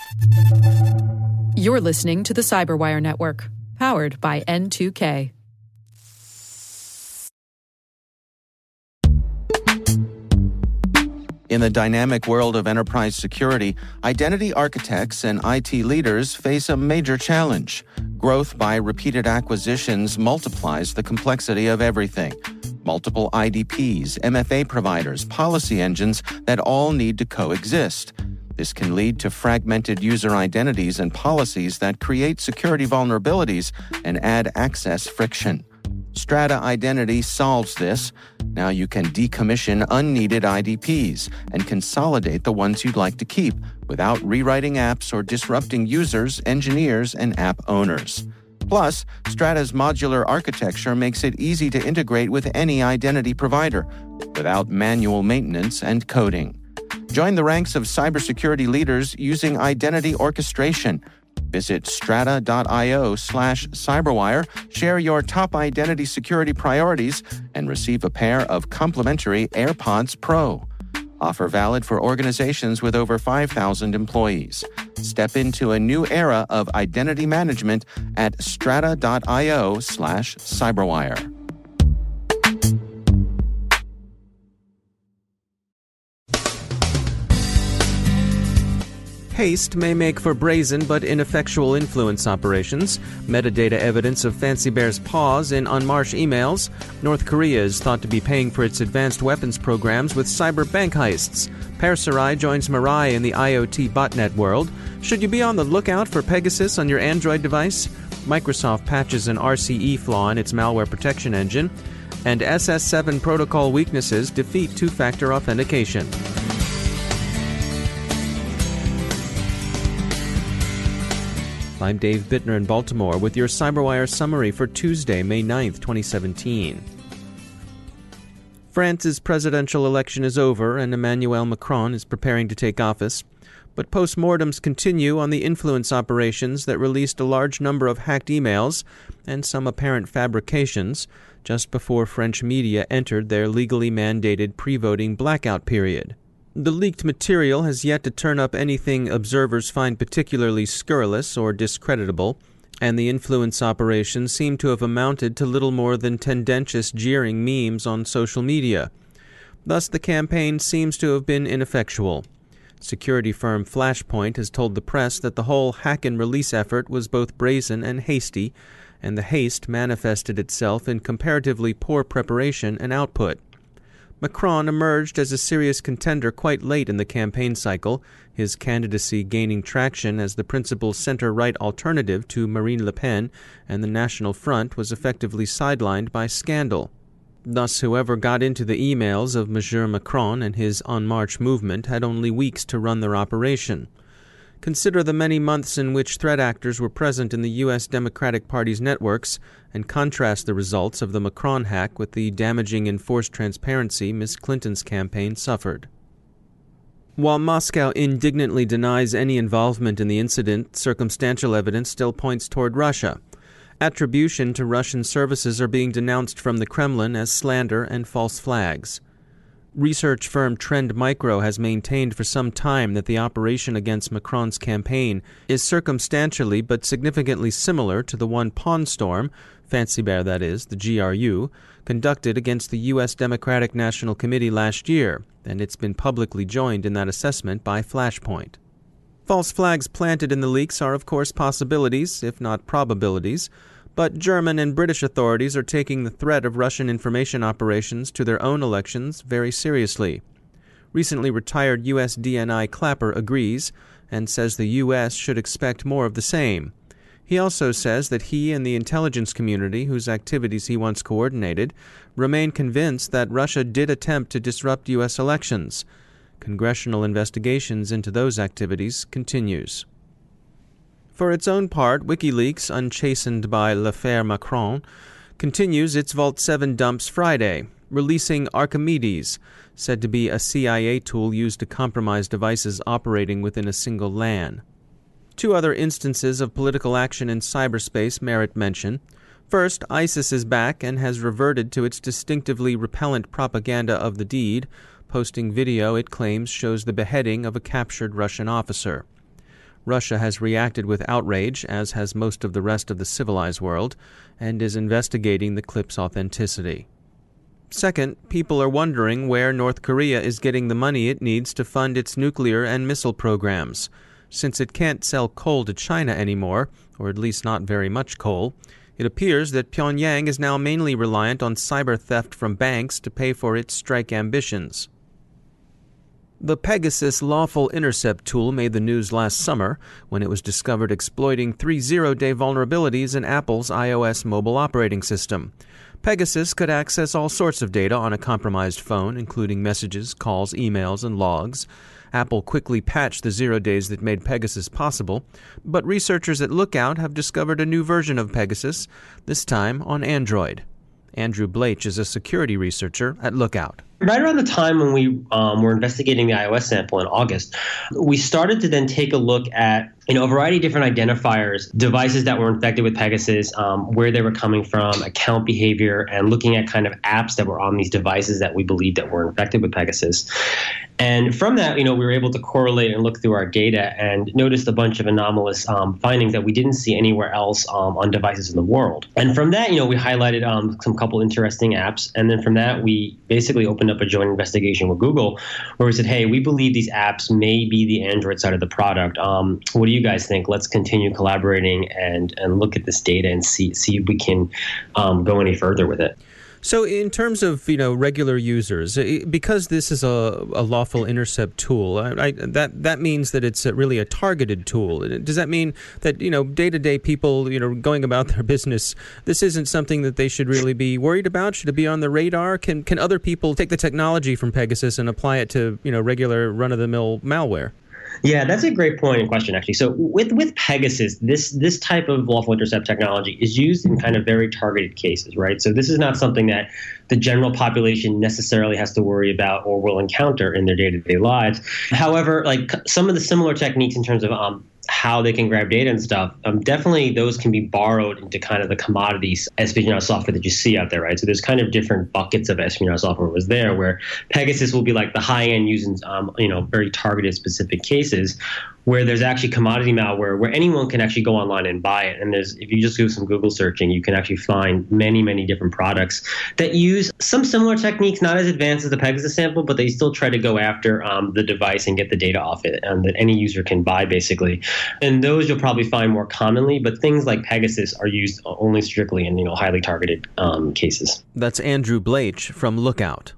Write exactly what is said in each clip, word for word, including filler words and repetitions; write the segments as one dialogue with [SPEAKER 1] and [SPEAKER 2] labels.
[SPEAKER 1] You're listening to the Cyberwire Network, powered by N two K.
[SPEAKER 2] In the dynamic world of enterprise security, identity architects and I T leaders face a major challenge. Growth by repeated acquisitions multiplies the complexity of everything. Multiple I D Ps, M F A providers, policy engines that all need to coexist. This can lead to fragmented user identities and policies that create security vulnerabilities and add access friction. Strata Identity solves this. Now you can decommission unneeded I D Ps and consolidate the ones you'd like to keep without rewriting apps or disrupting users, engineers, and app owners. Plus, Strata's modular architecture makes it easy to integrate with any identity provider without manual maintenance and coding. Join the ranks of cybersecurity leaders using identity orchestration. Visit strata.io slash cyberwire, share your top identity security priorities, and receive a pair of complimentary AirPods Pro. Offer valid for organizations with over five thousand employees. Step into a new era of identity management at strata.io slash cyberwire.
[SPEAKER 3] Haste may make for brazen but ineffectual influence operations. Metadata evidence of Fancy Bear's paws in unmarsh emails. North Korea is thought to be paying for its advanced weapons programs with cyber bank heists. Perserai joins Mirai in the IoT botnet world. Should you be on the lookout for Pegasus on your Android device? Microsoft patches an R C E flaw in its malware protection engine. And S S seven protocol weaknesses defeat two-factor authentication. I'm Dave Bittner in Baltimore with your CyberWire summary for Tuesday, May ninth, twenty seventeen. France's presidential election is over and Emmanuel Macron is preparing to take office, but postmortems continue on the influence operations that released a large number of hacked emails and some apparent fabrications just before French media entered their legally mandated pre-voting blackout period. The leaked material has yet to turn up anything observers find particularly scurrilous or discreditable, and the influence operations seem to have amounted to little more than tendentious jeering memes on social media. Thus, the campaign seems to have been ineffectual. Security firm Flashpoint has told the press that the whole hack-and-release effort was both brazen and hasty, and the haste manifested itself in comparatively poor preparation and output. Macron emerged as a serious contender quite late in the campaign cycle, his candidacy gaining traction as the principal center-right alternative to Marine Le Pen, and the National Front was effectively sidelined by scandal. Thus, whoever got into the emails of Monsieur Macron and his En Marche movement had only weeks to run their operation. Consider the many months in which threat actors were present in the U S Democratic Party's networks, and contrast the results of the Macron hack with the damaging enforced transparency Miss Clinton's campaign suffered. While Moscow indignantly denies any involvement in the incident, circumstantial evidence still points toward Russia. Attribution to Russian services are being denounced from the Kremlin as slander and false flags. Research firm Trend Micro has maintained for some time that the operation against Macron's campaign is circumstantially but significantly similar to the one Pawn Storm, Fancy Bear that is, the G R U, conducted against the U S Democratic National Committee last year, and it's been publicly joined in that assessment by Flashpoint. False flags planted in the leaks are of course possibilities, if not probabilities, but German and British authorities are taking the threat of Russian information operations to their own elections very seriously. Recently retired U S D N I Clapper agrees and says the U S should expect more of the same. He also says that he and the intelligence community, whose activities he once coordinated, remain convinced that Russia did attempt to disrupt U S elections. Congressional investigations into those activities continues. For its own part, WikiLeaks, unchastened by l'affaire Macron, continues its Vault seven dumps Friday, releasing Archimedes, said to be a C I A tool used to compromise devices operating within a single LAN. Two other instances of political action in cyberspace merit mention. First, ISIS is back and has reverted to its distinctively repellent propaganda of the deed, posting video it claims shows the beheading of a captured Russian officer. Russia has reacted with outrage, as has most of the rest of the civilized world, and is investigating the clip's authenticity. Second, people are wondering where North Korea is getting the money it needs to fund its nuclear and missile programs. Since it can't sell coal to China anymore, or at least not very much coal, it appears that Pyongyang is now mainly reliant on cyber theft from banks to pay for its strike ambitions. The Pegasus lawful intercept tool made the news last summer when it was discovered exploiting three zero-day vulnerabilities in Apple's iOS mobile operating system. Pegasus could access all sorts of data on a compromised phone, including messages, calls, emails, and logs. Apple quickly patched the zero days that made Pegasus possible, but researchers at Lookout have discovered a new version of Pegasus, this time on Android. Andrew Blach is a security researcher at Lookout.
[SPEAKER 4] Right around the time when we um, were investigating the iOS sample in August, we started to then take a look at you know, a variety of different identifiers, devices that were infected with Pegasus, um, where they were coming from, account behavior, and looking at kind of apps that were on these devices that we believed that were infected with Pegasus. And from that, you know, we were able to correlate and look through our data and noticed a bunch of anomalous um, findings that we didn't see anywhere else um, on devices in the world. And from that, you know, we highlighted um, some couple interesting apps. And then from that, we basically opened up a joint investigation with Google where we said, hey, we believe these apps may be the Android side of the product. Um, what do you guys think? Let's continue collaborating and, and look at this data and see, see if we can um, go any further with it.
[SPEAKER 3] So in terms of, you know, regular users, because this is a, a lawful intercept tool, I, I, that that means that it's a, really a targeted tool. Does that mean that, you know, day-to-day people, you know, going about their business, this isn't something that they should really be worried about? Should it be on the radar? Can can other people take the technology from Pegasus and apply it to, you know, regular run-of-the-mill malware?
[SPEAKER 4] Yeah, that's a great point and question, actually. So with, with Pegasus, this this type of lawful intercept technology is used in kind of very targeted cases, right? So this is not something that the general population necessarily has to worry about or will encounter in their day-to-day lives. However, like some of the similar techniques in terms of um, how they can grab data and stuff, um, definitely those can be borrowed into kind of the commodities espionage software that you see out there, right? So there's kind of different buckets of espionage software was there where Pegasus will be like the high-end using, um, you know, very targeted specific cases where there's actually commodity malware where anyone can actually go online and buy it. And there's, if you just do some Google searching, you can actually find many, many different products that use some similar techniques, not as advanced as the Pegasus sample, but they still try to go after um, the device and get the data off it and that any user can buy basically. And those you'll probably find more commonly, but things like Pegasus are used only strictly in, you know, highly targeted um, cases.
[SPEAKER 3] That's Andrew Blach from Lookout.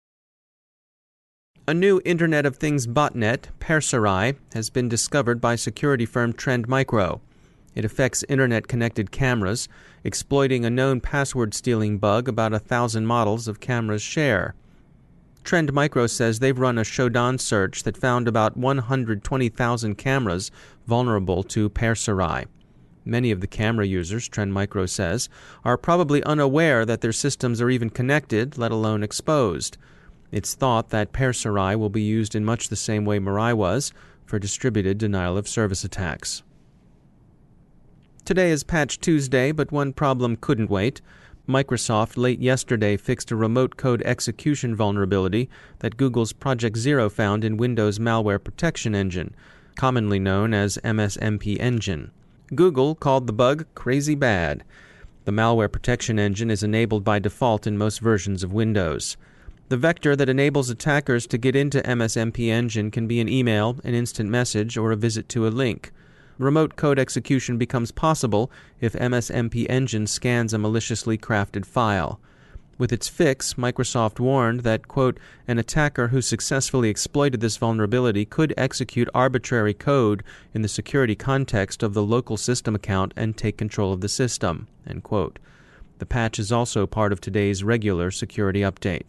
[SPEAKER 3] A new Internet of Things botnet, Perserai, has been discovered by security firm Trend Micro. It affects Internet-connected cameras, exploiting a known password-stealing bug about a thousand models of cameras share. Trend Micro says they've run a Shodan search that found about one hundred twenty thousand cameras vulnerable to Perserai. Many of the camera users, Trend Micro says, are probably unaware that their systems are even connected, let alone exposed. It's thought that Perserai will be used in much the same way Mirai was, for distributed denial-of-service attacks. Today is Patch Tuesday, but one problem couldn't wait. Microsoft late yesterday fixed a remote code execution vulnerability that Google's Project Zero found in Windows Malware Protection Engine, commonly known as M S M P Engine. Google called the bug crazy bad. The Malware Protection Engine is enabled by default in most versions of Windows. The vector that enables attackers to get into M S M P Engine can be an email, an instant message, or a visit to a link. Remote code execution becomes possible if M S M P Engine scans a maliciously crafted file. With its fix, Microsoft warned that, quote, an attacker who successfully exploited this vulnerability could execute arbitrary code in the security context of the local system account and take control of the system, end quote. The patch is also part of today's regular security update.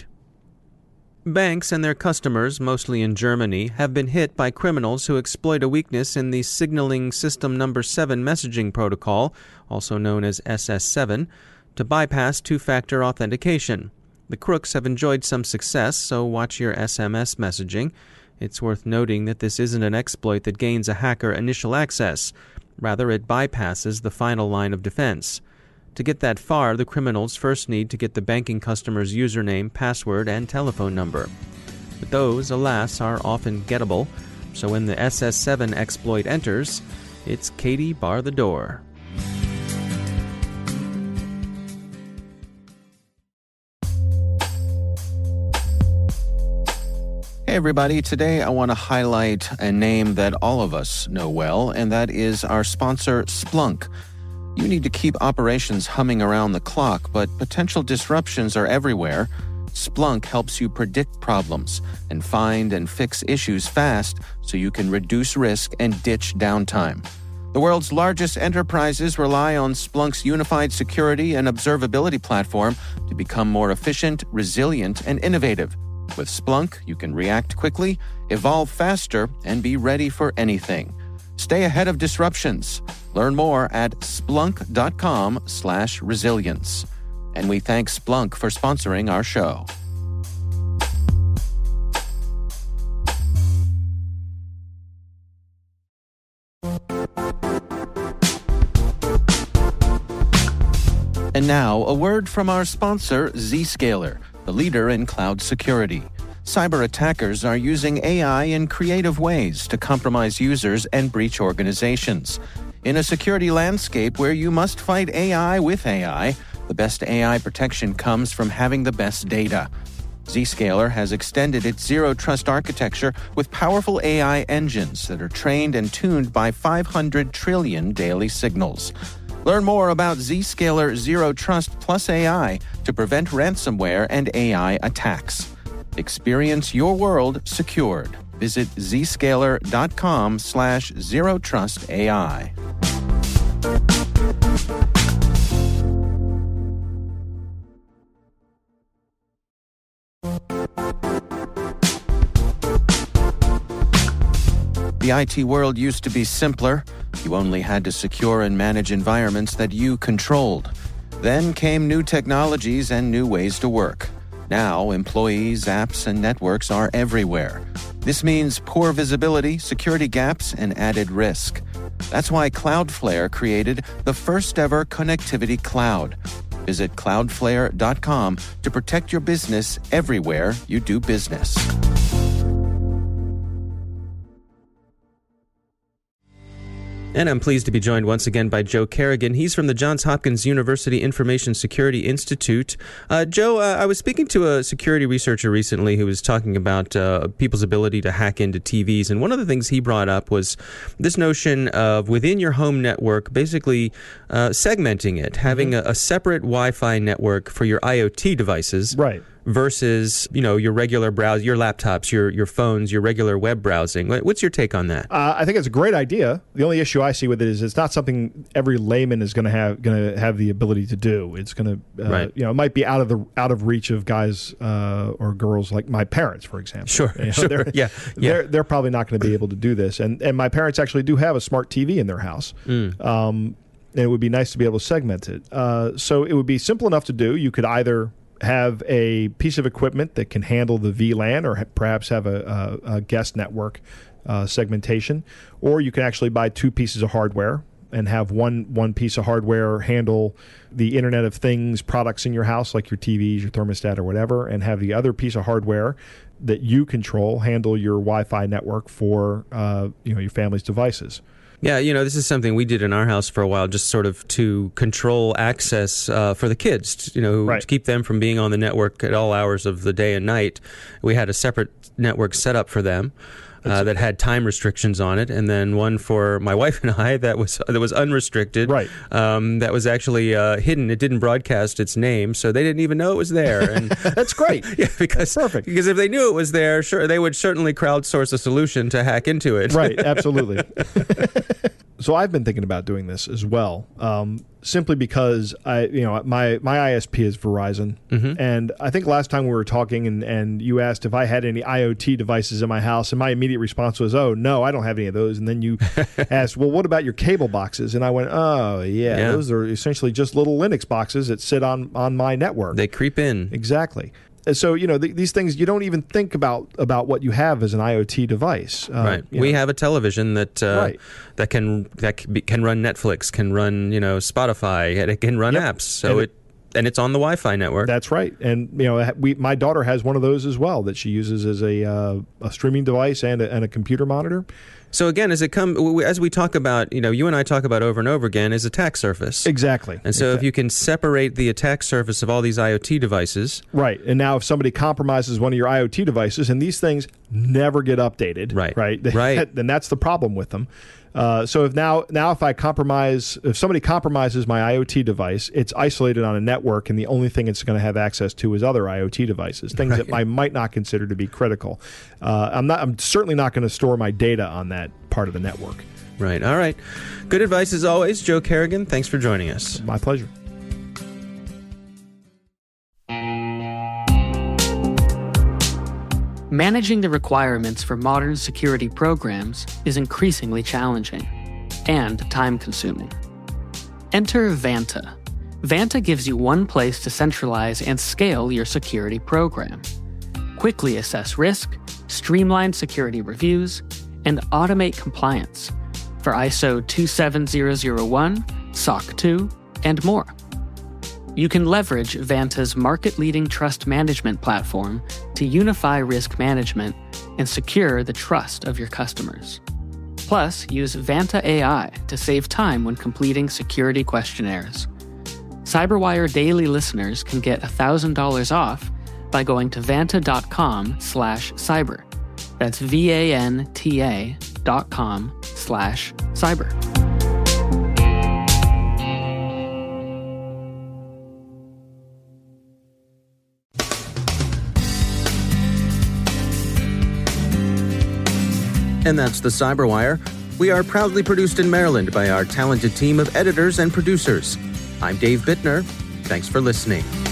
[SPEAKER 3] Banks and their customers, mostly in Germany, have been hit by criminals who exploit a weakness in the Signaling System Number seven messaging protocol, also known as S S seven, to bypass two-factor authentication. The crooks have enjoyed some success, so watch your S M S messaging. It's worth noting that this isn't an exploit that gains a hacker initial access. Rather, it bypasses the final line of defense. To get that far, the criminals first need to get the banking customer's username, password, and telephone number. But those, alas, are often gettable. So when the S S seven exploit enters, it's Katie bar the door.
[SPEAKER 2] Hey everybody, today I want to highlight a name that all of us know well, and that is our sponsor, Splunk. You need to keep operations humming around the clock, but potential disruptions are everywhere. Splunk helps you predict problems and find and fix issues fast so you can reduce risk and ditch downtime. The world's largest enterprises rely on Splunk's unified security and observability platform to become more efficient, resilient, and innovative. With Splunk, you can react quickly, evolve faster, and be ready for anything. Stay ahead of disruptions. Learn more at splunk.com slash resilience. And we thank Splunk for sponsoring our show. And now, a word from our sponsor, Zscaler, the leader in cloud security. Cyber attackers are using A I in creative ways to compromise users and breach organizations. In a security landscape where you must fight A I with A I, the best A I protection comes from having the best data. Zscaler has extended its zero-trust architecture with powerful A I engines that are trained and tuned by five hundred trillion daily signals. Learn more about Zscaler Zero Trust Plus A I to prevent ransomware and A I attacks. Experience your world secured. Visit zscaler.com slash zero trust AI. The I T world used to be simpler. You only had to secure and manage environments that you controlled. Then came new technologies and new ways to work. Now, employees, apps, and networks are everywhere. This means poor visibility, security gaps, and added risk. That's why Cloudflare created the first-ever connectivity cloud. Visit cloudflare dot com to protect your business everywhere you do business.
[SPEAKER 3] And I'm pleased to be joined once again by Joe Carrigan. He's from the Johns Hopkins University Information Security Institute. Uh, Joe, uh, I was speaking to a security researcher recently who was talking about uh, people's ability to hack into T Vs. And one of the things he brought up was this notion of within your home network, basically uh, segmenting it, having mm-hmm. a, a separate Wi-Fi network for your IoT devices.
[SPEAKER 5] Right.
[SPEAKER 3] Versus, you know, your regular browse, your laptops, your your phones, your regular web browsing. What's your take on that?
[SPEAKER 5] Uh, I think it's a great idea. The only issue I see with it is it's not something every layman is going to have going to have the ability to do. It's going to, uh, right. you know, it might be out of the out of reach of guys uh, or girls like my parents, for example.
[SPEAKER 3] Sure,
[SPEAKER 5] you know,
[SPEAKER 3] sure.
[SPEAKER 5] They're,
[SPEAKER 3] yeah, yeah.
[SPEAKER 5] They're they're probably not going to be able to do this. And and my parents actually do have a smart T V in their house. Mm. Um, and it would be nice to be able to segment it. Uh, so it would be simple enough to do. You could either have a piece of equipment that can handle the V LAN or ha- perhaps have a, a, a guest network uh, segmentation, or you can actually buy two pieces of hardware and have one one piece of hardware handle the Internet of Things products in your house, like your T Vs, your thermostat, or whatever, and have the other piece of hardware that you control handle your Wi-Fi network for uh, you know your family's devices.
[SPEAKER 3] Yeah, you know, this is something we did in our house for a while, just sort of to control access uh, for the kids, you know,
[SPEAKER 5] right.
[SPEAKER 3] to keep them from being on the network at all hours of the day and night. We had a separate network set up for them uh, that had time restrictions on it, and then one for my wife and I that was that was unrestricted.
[SPEAKER 5] Right.
[SPEAKER 3] Um, that was actually uh, hidden. It didn't broadcast its name, so they didn't even know it was there. And
[SPEAKER 5] that's great.
[SPEAKER 3] Yeah, because
[SPEAKER 5] that's perfect.
[SPEAKER 3] Because if they knew it was there, sure, they would certainly crowdsource a solution to hack into it.
[SPEAKER 5] Right. Absolutely. So I've been thinking about doing this as well, um, simply because I, you know, my, my I S P is Verizon, mm-hmm. and I think last time we were talking, and, and you asked if I had any IoT devices in my house, and my immediate response was, "Oh no, I don't have any of those." And then you asked, "Well, what about your cable boxes?" And I went, "Oh yeah, yeah, those are essentially just little Linux boxes that sit on on my network.
[SPEAKER 3] They creep in."
[SPEAKER 5] Exactly. So, you know, th- these things, you don't even think about about what you have as an IoT device. Uh,
[SPEAKER 3] right. We know. have a television that uh,
[SPEAKER 5] right.
[SPEAKER 3] that can that can, be, can run Netflix, can run, you know, Spotify, it can run
[SPEAKER 5] yep.
[SPEAKER 3] apps. So
[SPEAKER 5] and
[SPEAKER 3] it And it's on the Wi-Fi network.
[SPEAKER 5] That's right. And you know, we my daughter has one of those as well that she uses as a uh, a streaming device and a, and a computer monitor.
[SPEAKER 3] So again, as it come as we talk about, you know, you and I talk about over and over again, is attack surface.
[SPEAKER 5] Exactly.
[SPEAKER 3] And so
[SPEAKER 5] exactly.
[SPEAKER 3] if you can separate the attack surface of all these IoT devices,
[SPEAKER 5] right. And now if somebody compromises one of your IoT devices, and these things never get updated,
[SPEAKER 3] right,
[SPEAKER 5] right,
[SPEAKER 3] right,
[SPEAKER 5] then that's the problem with them. Uh, so if now now if I compromise, if somebody compromises my IoT device, it's isolated on a network, and the only thing it's going to have access to is other IoT devices, things right. that I might not consider to be critical. Uh, I'm not. I'm certainly not going to store my data on that part of the network.
[SPEAKER 3] Right. All right. Good advice as always, Joe Carrigan. Thanks for joining us.
[SPEAKER 5] My pleasure.
[SPEAKER 6] Managing the requirements for modern security programs is increasingly challenging and time-consuming. Enter Vanta. Vanta gives you one place to centralize and scale your security program. Quickly assess risk, streamline security reviews, and automate compliance for I S O two seven zero zero one, S O C two, and more. You can leverage Vanta's market-leading trust management platform to unify risk management and secure the trust of your customers. Plus, use Vanta A I to save time when completing security questionnaires. CyberWire Daily listeners can get one thousand dollars off by going to vanta.com slash cyber. That's V-A-N-T-A dot com slash cyber.
[SPEAKER 2] And that's the Cyberwire. We are proudly produced in Maryland by our talented team of editors and producers. I'm Dave Bittner. Thanks for listening.